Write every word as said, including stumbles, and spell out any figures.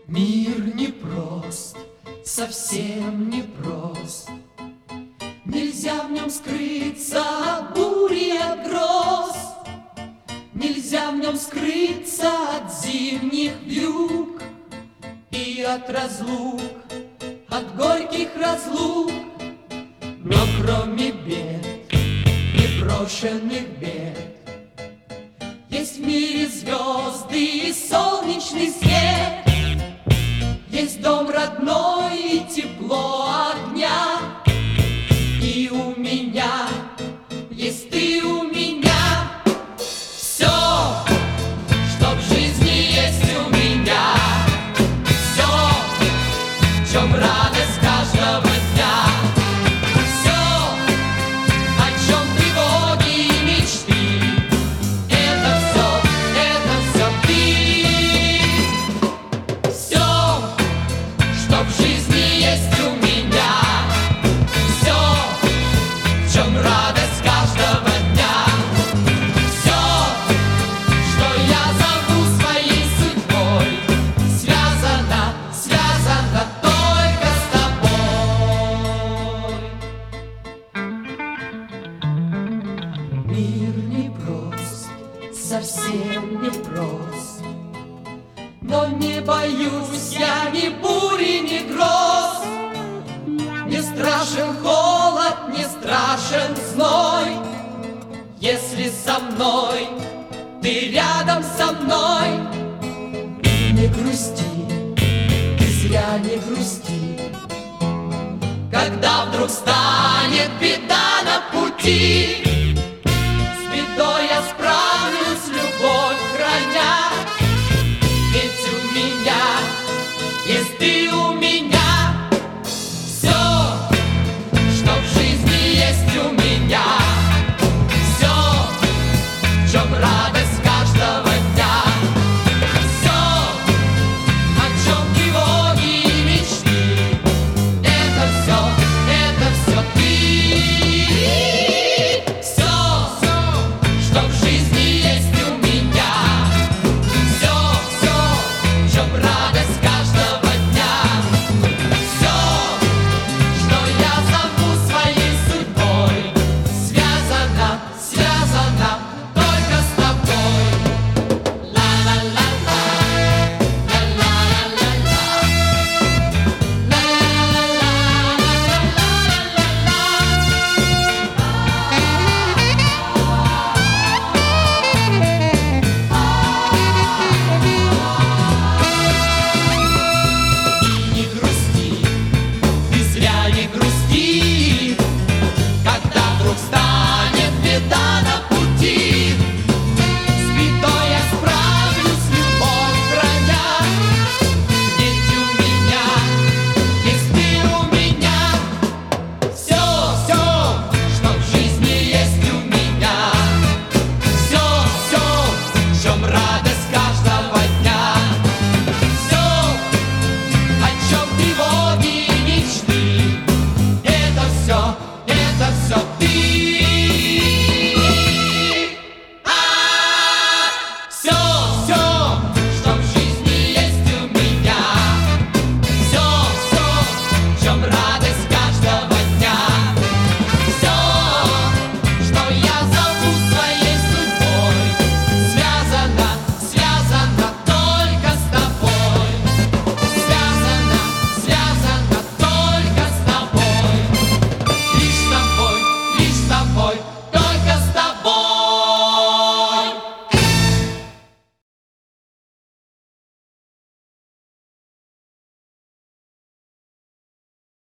Мир непрост, совсем непрост. Нельзя в нем скрыться от бури, от гроз. Нельзя в нем скрыться от зимних вьюг и от разлук, от горьких разлук. Но кроме бед, непрошенных бед, есть в мире звезды и солнечный свет. Есть дом родной и тепло огня. И у меня есть ты у меня. Все, что в жизни есть у меня. Все, в чем радость каждого дня. Все, о чем тревоги и мечты. Это все, это все ты. Все, что в жизни есть у меня. Все, в чем радость каждого дня. Все, что я зову своей судьбой, связано, связано только с тобой. Мир непрост, совсем непрост. Но не боюсь я ни бури, ни гроз. Не страшен холод, не страшен зной. Если со мной, ты рядом со мной. Не грусти, ты зря не грусти. Когда вдруг станет беда на пути,